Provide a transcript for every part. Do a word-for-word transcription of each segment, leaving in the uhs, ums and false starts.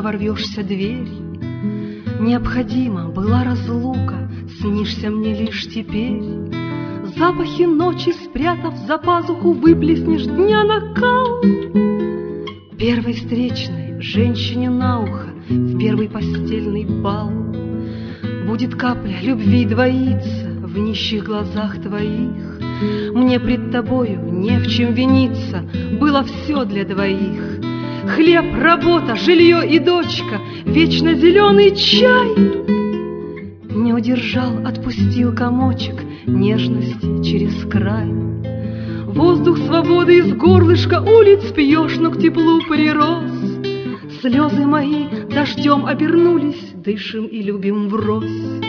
ворвешься дверью. Необходима была разлука, снишься мне лишь теперь. Запахи ночи спрятав за пазуху, выплеснешь дня накал. Первой встречной женщине на ухо в первый постельный бал. Будет капля любви двоиться в нищих глазах твоих. Мне пред тобою не в чем виниться, было все для двоих. Хлеб, работа, жилье и дочка, вечно зеленый чай. Не удержал, отпустил комочек нежности через край. Воздух свободы из горлышка улиц пьешь, но к теплу прирос. Слезы мои дождем обернулись, дышим и любим врозь.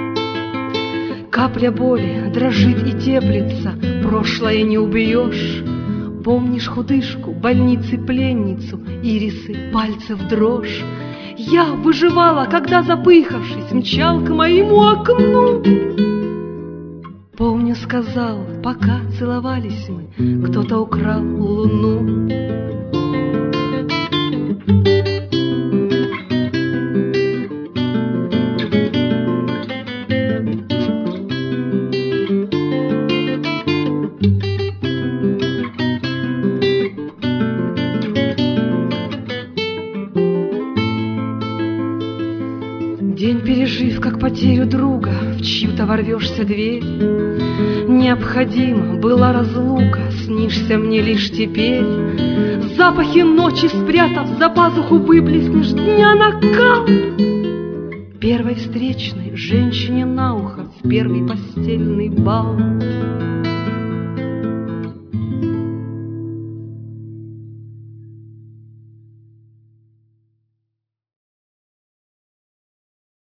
Капля боли дрожит и теплится, прошлое не убьешь. Помнишь худышку, больницы пленницу, ирисы пальцев дрожь? Я выживала, когда, запыхавшись, мчал к моему окну. Помню, сказал, пока целовались мы, кто-то украл луну. День пережив, как потерю друга, в чью-то ворвешься дверь. Необходима была разлука, снишься мне лишь теперь. Запахи ночи спрятав за пазуху, выплеснешь дня накал. Первой встречной женщине на ухо в первый постельный бал.